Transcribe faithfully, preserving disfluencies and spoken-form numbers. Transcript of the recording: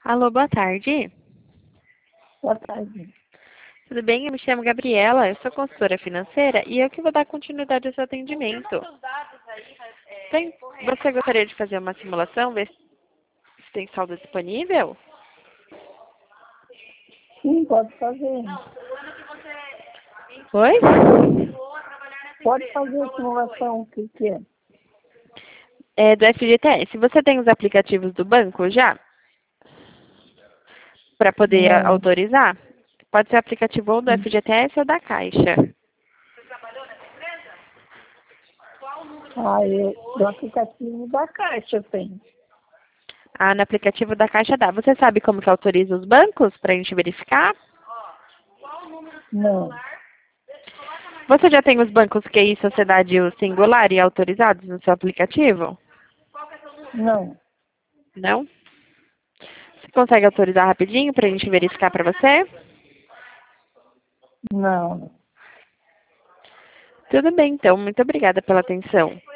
Alô, boa tarde. Boa tarde. Tudo bem? Eu me chamo Gabriela, eu sou consultora financeira e eu que vou dar continuidade ao seu atendimento. Tem- você gostaria de fazer uma simulação, ver se tem saldo disponível? Sim, pode fazer. Oi? Pode fazer a simulação, o que, que é? É do F G T S. Você tem os aplicativos do banco já? Para poder a- Não. autorizar? Pode ser aplicativo ou do F G T S ou da Caixa. Ah, eu, do aplicativo da Caixa tem. Ah, no aplicativo da Caixa dá. Você sabe como que autoriza os bancos para a gente verificar? Não. Você já tem os bancos Q I, Sociedade e o Singular e autorizados no seu aplicativo? Não. Não? Você consegue autorizar rapidinho para a gente verificar para você? Não. Tudo bem, então. Muito obrigada pela atenção.